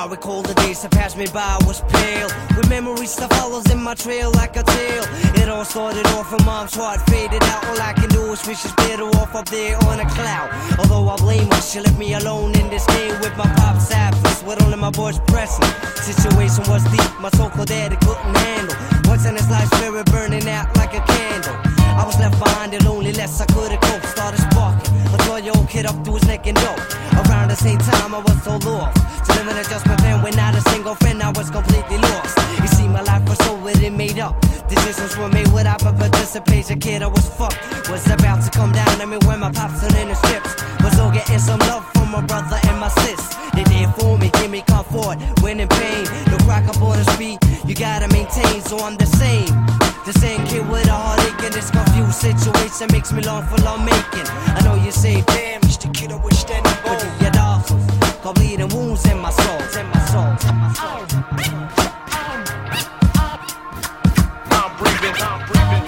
I recall the days that passed me by, I was pale, with memories that follows in my trail like a tail. It all started off from mom's heart, faded out. All I can do is wish she's better off up there on a cloud. Although I blame her, she left me alone in this game with my pop's absence, with only my boys pressing. Situation was deep, my so-called daddy couldn't handle. Once in his life, spirit burning out like a candle. I was left behind and loneliness, I couldn't cope. Started sparking, a 12-year-old kid up to his neck and dope. Around the same time I was so lost, to live in adjustment van with not a single friend, I was completely lost. You see, my life was so really made up. Decisions were made without my participation. Kid, I was fucked, was about to come down on me when my pops turned in the strips. Was all getting some love from my brother and my sis. They did for me, give me comfort when in pain. No crack up on the street, you gotta maintain. So I'm the same kid with a heartache. And this confused situation makes me long for love making. I know you say, damn, it's the kid I wish that I was. But your dogs, got bleeding wounds in my soul, in my soul, in my soul. I'm breathing, I'm breathing.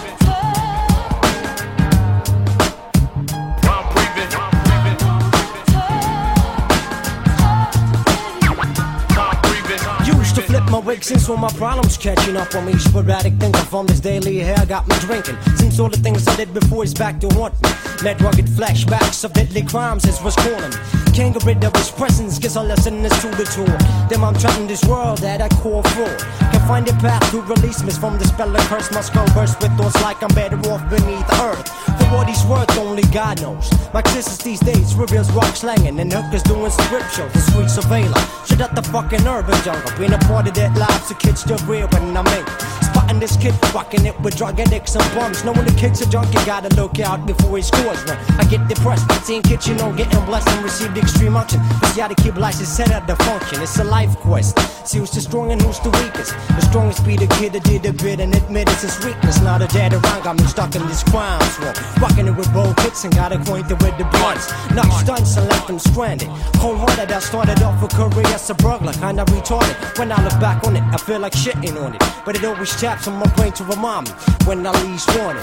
My wig since all my problems catching up on me. Sporadic thinker from this daily hair got me drinking. Since all the things I did before is back to haunt me. Met rugged flashbacks of deadly crimes as was calling. Can't get rid of his presence, guess I'll listen this to the tour. Then I'm trapping this world at a core fraud. Can find a path to release me from the spell of curse. My skull burst with thoughts like I'm better off beneath the earth. For what he's worth, only God knows. My existence these days reveals rock slanging and hookers doing script shows. The streets of Ayla, shit at the fucking urban jungle. Being a part of that lives, the kids still real when I'm in. Spotting this kid, rocking it with drug addicts and bums. Knowing the kid's a junkie, gotta look out before he scores one. I get depressed, seeing kids, you know, getting blessed and receive the extreme unction. Cause you gotta keep life set at the function. It's a life quest. See who's the strong and who's the weakest. The strongest be the kid that did a bit and admit it's his weakness. Not a dead around, got me stuck in this crime swamp. Rocking it with bold kicks and got acquainted with the blunts. Knocked stunts and left them stranded. Cold-hearted, I started off a career as a burglar, kinda retarded. When I look back on it, I feel like shitting on it. But it always taps on my brain to remind me when I least want it.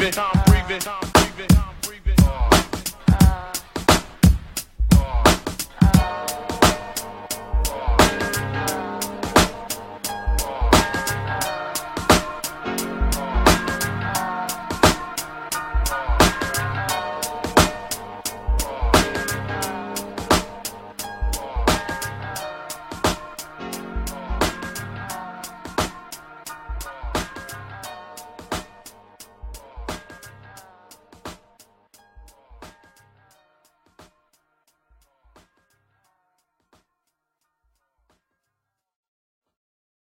breathing.